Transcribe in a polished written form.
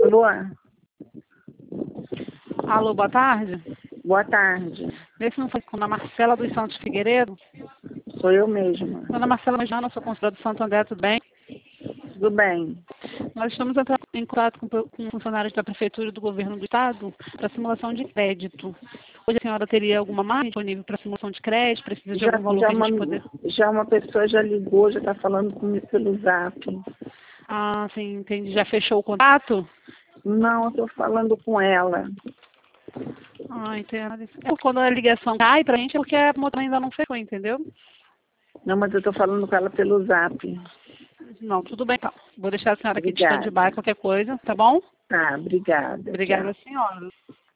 Alô? Alô, boa tarde. Boa tarde. Vê se não foi com a Marcela dos Santos Figueiredo. Sou eu mesma. Dona Marcela Majana, sou consultora do Santo André, tudo bem? Tudo bem. Nós estamos em contato com funcionários da Prefeitura e do Governo do Estado para simulação de crédito. Hoje a senhora teria alguma margem disponível para simulação de crédito? Precisa de algum valor para a gente poder... Já uma pessoa já ligou, já está falando comigo pelo Zap. Ah, sim, entendi. Já fechou o contato? Não, eu estou falando com ela. Ah, entendo. Quando a ligação cai para a gente é porque a moto ainda não fechou, entendeu? Não, mas eu estou falando com ela pelo Zap. Não, tudo bem, então. Vou deixar a senhora aqui de Obrigada. stand-by, qualquer coisa, tá bom? Tá, obrigada. Obrigada, Tchau. senhora.